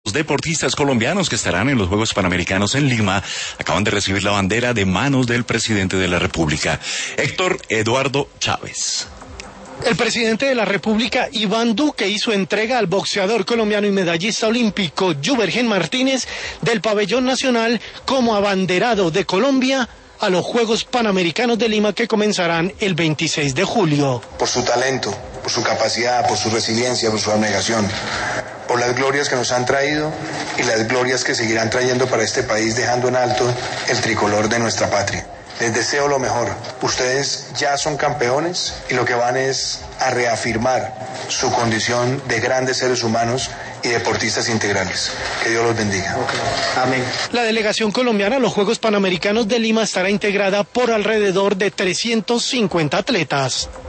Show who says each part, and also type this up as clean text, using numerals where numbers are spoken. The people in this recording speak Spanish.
Speaker 1: Los deportistas colombianos que estarán en los Juegos Panamericanos en Lima acaban de recibir la bandera de manos del presidente de la República, Héctor Eduardo Chávez.
Speaker 2: El presidente de la República, Iván Duque, hizo entrega al boxeador colombiano y medallista olímpico Juvergen Martínez del pabellón nacional como abanderado de Colombia a los Juegos Panamericanos de Lima que comenzarán el 26 de julio.
Speaker 3: Por su talento, por su capacidad, por su resiliencia, por su abnegación, por las glorias que nos han traído y las glorias que seguirán trayendo para este país, dejando en alto el tricolor de nuestra patria. Les deseo lo mejor. Ustedes ya son campeones y lo que van es a reafirmar su condición de grandes seres humanos y deportistas integrales. Que Dios los bendiga.
Speaker 2: Amén. La delegación colombiana a los Juegos Panamericanos de Lima estará integrada por alrededor de 350 atletas.